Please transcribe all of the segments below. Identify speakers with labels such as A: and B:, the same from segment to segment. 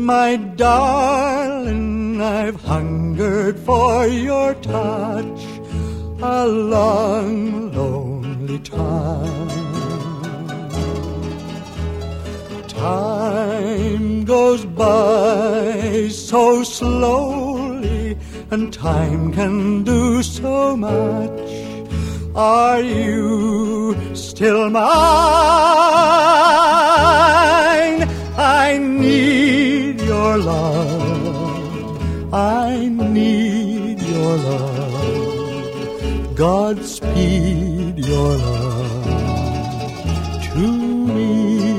A: My darling, I've hungered for your touch a long, lonely time. Time goes by so slowly, and time can do so much. Are you still mine? I need your love. I need your love. Godspeed your love to me.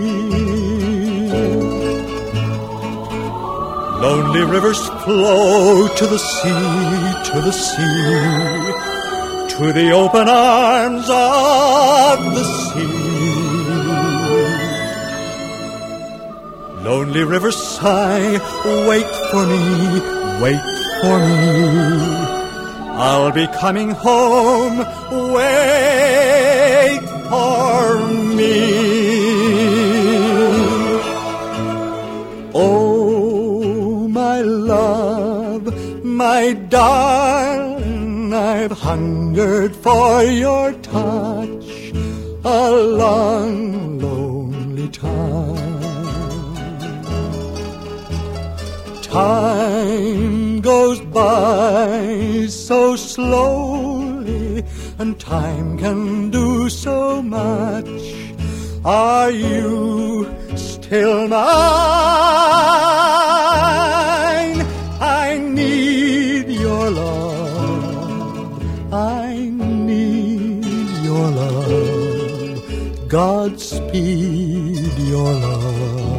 A: Lonely rivers flow to the sea, to the open arms of the sea. Lonely rivers sigh, wait for me, wait for me. I'll be coming home, wait for me. Oh, my love, my darling, I've hungered for your touch a long, lonely time. Time goes by so slowly, and time can do so much. Are you still mine? I need your love. I need your love. Godspeed your love.